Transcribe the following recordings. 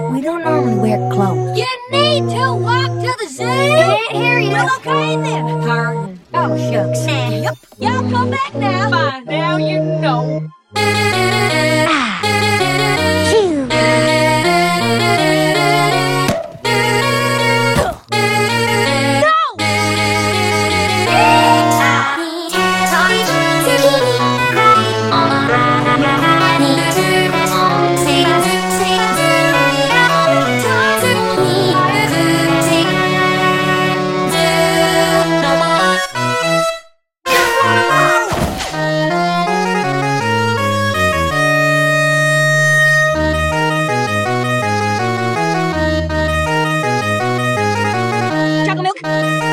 We don't normally wear clothes. You need to walk to the zoo. Can't hear you. Okay then. Pardon. Oh, shucks. Yep. Y'all come back now. Fine, now you know. Phew. Chocolate milk.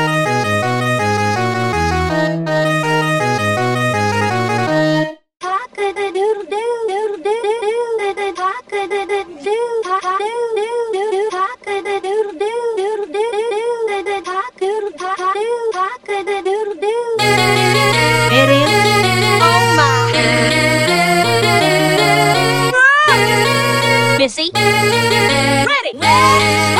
It is. Oh my. Missy. Ready.